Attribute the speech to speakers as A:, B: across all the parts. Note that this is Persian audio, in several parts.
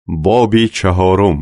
A: باب 4.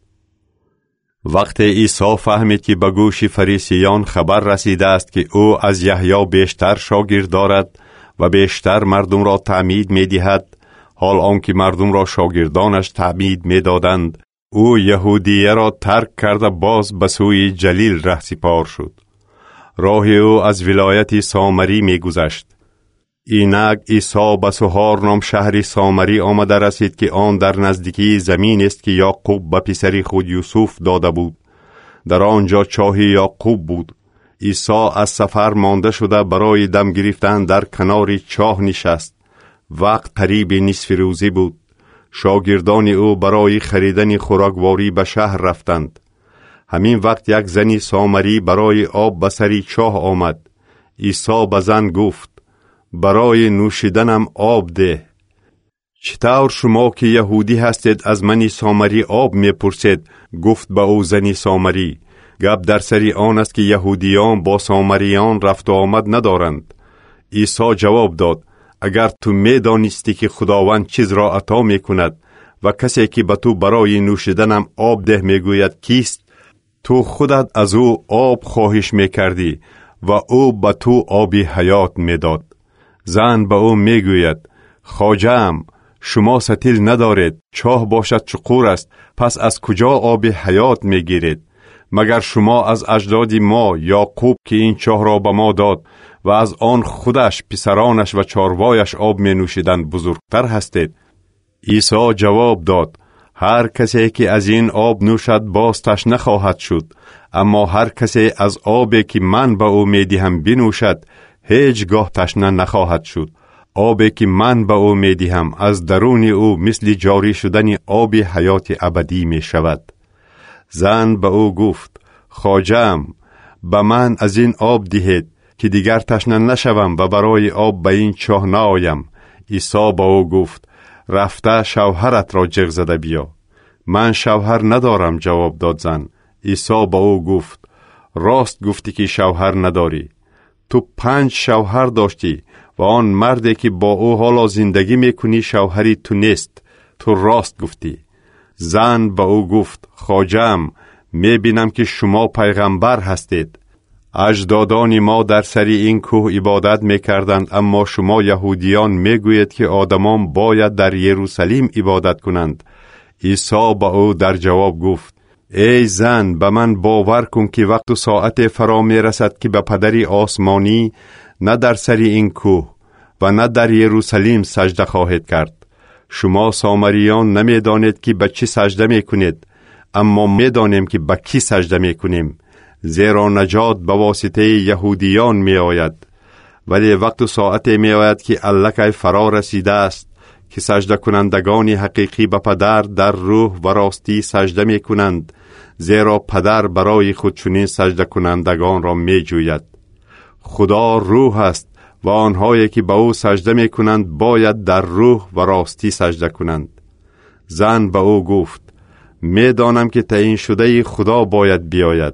A: وقت عیسی فهمید که به گوش فریسیان خبر رسیده است که او از یحیی بیشتر شاگرد دارد و بیشتر مردم را تعمید می دهد، حال آنکه مردم را شاگردانش تعمید می دادند، او یهودیه را ترک کرده باز به سوی جلیل رهسپار شد. راه او از ولایت سامری می گذشت. اینک عیسی به سوهار نام شهر سامری آمده رسید که آن در نزدیکی زمین است که یعقوب به پسر خود یوسف داده بود. در آنجا چاه یعقوب بود. عیسی از سفر مانده شده برای دم گرفتن در کنار چاه نشست. وقت قریب نصف روزی بود. شاگردان او برای خریدن خوراکواری به شهر رفتند. همین وقت یک زنی سامری برای آب به سر چاه آمد. عیسی به زن گفت: برای نوشیدنم آب ده. چطور شما که یهودی هستید از منی سامری آب می پرسید؟ گفت به او زنی سامری: گپ در سری آن است که یهودیان با سامریان رفت و آمد ندارند. عیسی جواب داد: اگر تو می دانستی که خداوند چیز را عطا می کند و کسی که به تو برای نوشیدنم آب ده می گوید کیست، تو خودت از او آب خواهش می کردی و او به تو آب حیات می داد. زن به او می گوید: خواجه‌ام، شما ستیل ندارید، چاه باشد چقور است، پس از کجا آب حیات می گیرید؟ مگر شما از اجداد ما یعقوب که این چاه را به ما داد و از آن خودش، پسرانش و چاروایش آب می نوشیدند بزرگتر هستید؟ عیسی جواب داد: هر کسی که از این آب نوشد باز تشنه خواهد شد، اما هر کسی از آبی که من به او می دهم بنوشد هیچگاه تشنه نخواهد شد. آبی که من به او می دهم از درون او مثل جاری شدن آب حیات ابدی می شود. زن به او گفت: خواجه‌ام، به من از این آب دهید که دیگر تشنه نشوم و برای آب به این چاه نآیم. عیسی به او گفت: رفته شوهرت را جغ زده بیا. من شوهر ندارم، جواب داد زن. عیسی به او گفت: راست گفتی که شوهر نداری. تو 5 شوهر داشتی و آن مردی که با او حالا زندگی میکنی شوهری تو نیست. تو راست گفتی. زن به او گفت: خواجه‌ام، میبینم که شما پیغمبر هستید. اجدادان ما در سر این کوه عبادت میکردند، اما شما یهودیان میگویید که آدمان باید در یروشلیم عبادت کنند. عیسی به او در جواب گفت: ای زن، به من باور کن که وقت و ساعت فرا می رسد که به پدری آسمانی نه در سر این کوه و نه در یروشلیم سجده خواهید کرد. شما سامریان نمی دانید که به چی سجده می کنید، اما می دانیم که به کی سجده می کنیم، زیرا نجات به واسطه یهودیان می آید. ولی وقت و ساعت می آید که الکی فرا رسیده است که سجده کنندگان حقیقی به پدر در روح و راستی سجده می کنند، زیرا پدر برای خود چنین سجده کنندگان را می جوید. خدا روح است و آنهایی که به او سجده می کنند باید در روح و راستی سجده کنند. زن به او گفت: می دانم که تعیین شده خدا باید بیاید.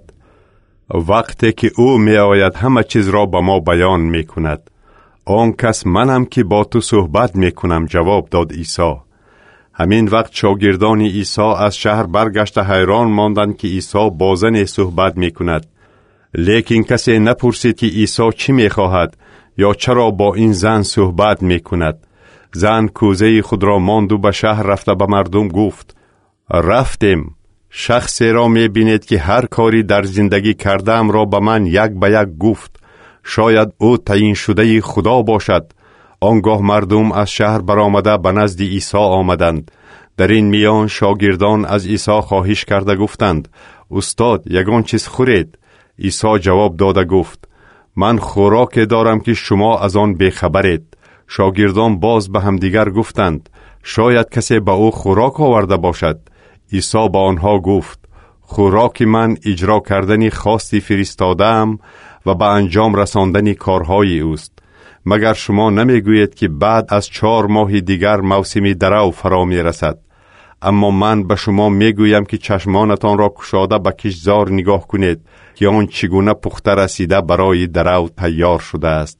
A: وقتی که او می آید همه چیز را به ما بیان می کند. آن کس منم که با تو صحبت می کنم، جواب داد عیسی. همین وقت شاگردان عیسی از شهر برگشت حیران ماندند که عیسی با زن صحبت می کند. لیکن کسی نپرسید که عیسی چی می خواهد یا چرا با این زن صحبت می کند. زن کوزه خود را ماند و به شهر رفته به مردم گفت: رفتیم، شخصی را می بینید که هر کاری در زندگی کردم را به من یک به یک گفت. شاید او تعیین شده خدا باشد. آنگاه مردم از شهر برآمده به نزد عیسی آمدند. در این میان شاگردان از عیسی خواهش کرده گفتند: استاد، یگان چیز خورید. عیسی جواب داده گفت: من خوراکی دارم که شما از آن بیخبرید. شاگردان باز به همدیگر گفتند: شاید کسی به او خوراک آورده باشد. عیسی به آنها گفت: خوراک من اجرا کردن خواستی فرستادم و به انجام رساندن کارهای اوست. مگر شما نمیگویید که بعد از 4 ماه دیگر موسم درو فرا می رسد؟ اما من به شما میگویم که چشمانتان را گشاده به کشتزار نگاه کنید که آن چگونه پخته رسیده برای درو تیار شده است.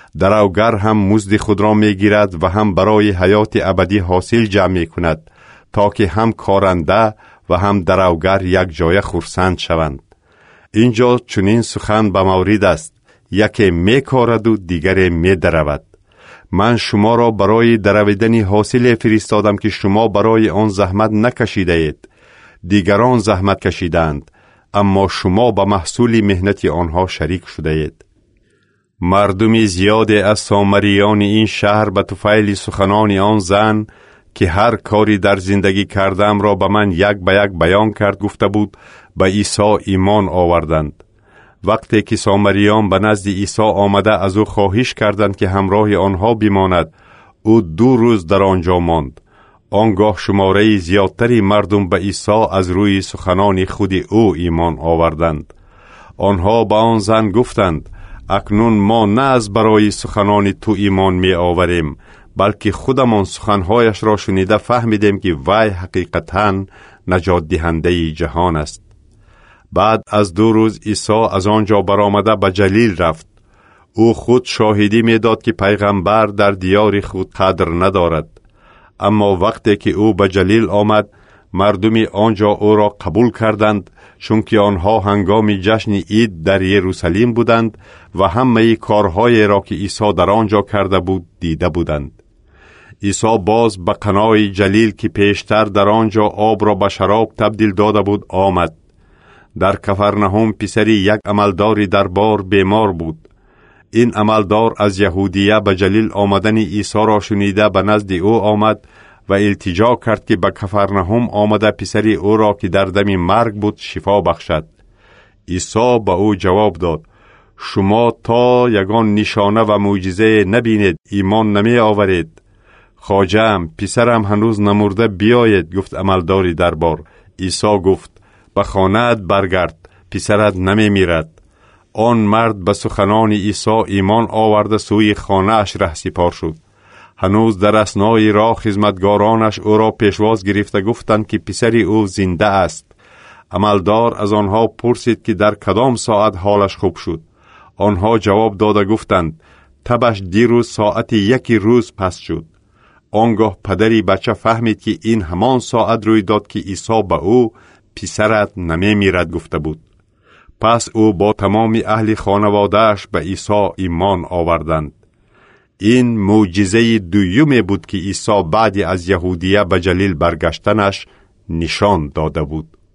A: دروگر هم مزد خود را میگیرد و هم برای حیات ابدی حاصل جمع می کند تا که هم کارنده و هم دروگر یک جای خرسند شوند. اینجا چنین سخن به مورد است: یکی می کارد و دیگر می درود. من شما را برای درویدن حاصل فرستادم که شما برای آن زحمت نکشیده اید. دیگران زحمت کشیدند، اما شما به محصول مهنت آنها شریک شده اید. مردم زیاد از سامریان این شهر به طفیل سخنان آن زن که هر کاری در زندگی کردم را به من یک به یک بیان کرد گفته بود، به عیسی ایمان آوردند. وقتی که سامریان به نزد عیسی آمده از او خواهش کردند که همراه آنها بماند، او 2 روز در آنجا ماند. آنگاه شماره زیادتری مردم به عیسی از روی سخنان خود او ایمان آوردند. آنها به آن زن گفتند: اکنون ما نه از برای سخنان تو ایمان می آوریم، بلکه خودمان سخنهایش را شنیده فهمیدیم که وی حقیقتاً نجات دهنده جهان است. بعد از 2 روز عیسی از آنجا برآمده به جلیل رفت. او خود شاهدی می داد که پیغمبر در دیار خود قدر ندارد. اما وقتی که او به جلیل آمد، مردم آنجا او را قبول کردند، چون که آنها هنگام جشن عید در یروشلیم بودند و همه کارهای را که عیسی در آنجا کرده بود دیده بودند. عیسی باز به قنای جلیل که پیشتر در آنجا آب را به شراب تبدیل داده بود آمد. در کفرنهم پسری یک عملداری دربار بیمار بود. این عملدار از یهودیه به جلیل آمدن عیسی را شنیده به نزد او آمد و التجا کرد که به کفرنهم آمده پسری او را که در دم مرگ بود شفا بخشد. عیسی به او جواب داد: شما تا یگان نشانه و معجزه نبینید ایمان نمی آورید. خواجه‌ام، پسرم هنوز نمرده، بیاید. گفت عملداری دربار. عیسی گفت: به خانه‌ات برگرد، پسرت نمی میرد. آن مرد به سخنان عیسی ایمان آورده سوی خانه اش رهسپار شد. هنوز در اثنای راه خدمتگارانش او را پیشواز گرفته گفتند که پسری او زنده است. عملدار از آنها پرسید که در کدام ساعت حالش خوب شد. آنها جواب داده گفتند: تبش دیروز ساعت 1 روز پس شد. آنگاه پدری بچه فهمید که این همان ساعت روی داد که عیسی به او: پسرت نمی میرد گفته بود. پس او با تمام اهل خانوادهش به عیسی ایمان آوردند. این معجزه دومی بود که عیسی بعد از یهودیه به جلیل برگشتنش نشان داده بود.